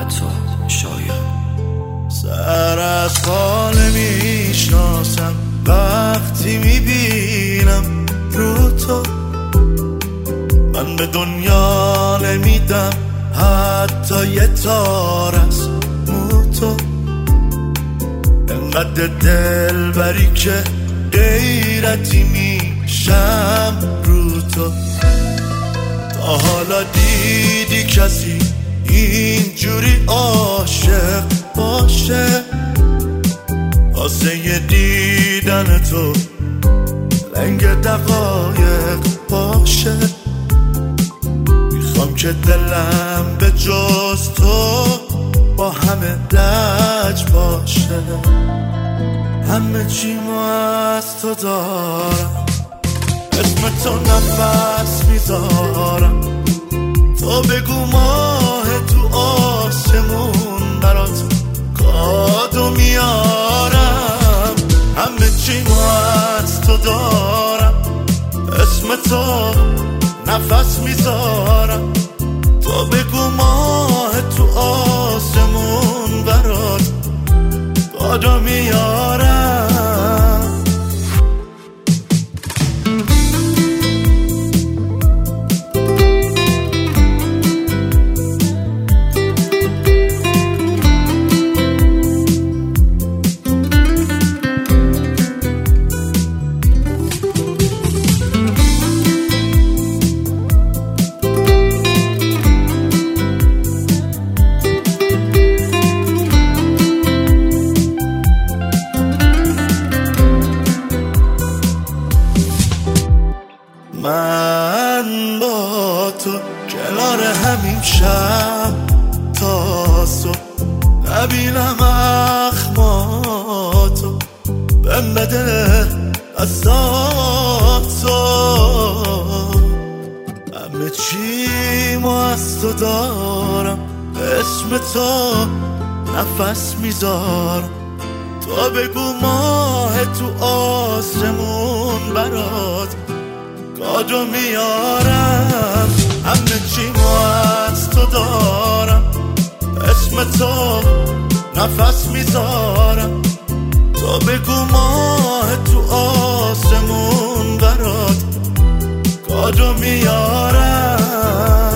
عطا شاید سر از حال میشناسم وقتی میبینم رو تو، من به دنیا نمیدم حتی یه تار از مو تو. انقدر دل بری که غیرتی میشم رو تو. تا حالا دیدی کسی اینجوری عاشق باشه؟ واسه یه دیدن تو لنگ دقایق باشه. میخوام که دلم به جز تو با همه لج باشه. همه چیمو از تو دارم، اسم تو نفس میذارم. تو بگو ماه تو آسمون برات کادو میارم. همه چیمو از تو دارم، اسم تو نفس میذارم. تو بگو ماه تو آسمون برات کادو میارم. من با تو کنار همین شب تا صبح نبینم اخماتو. بهم بده دستاتو، همه چیمو از تو دارم، اسم تو نفس میذارم. تو بگو ماه تو آسمون برات کادو میارم. همه چیمو از تو دارم، اسم تو نفس میذارم. تو بگو ماه تو آسمون برات کادو میارم.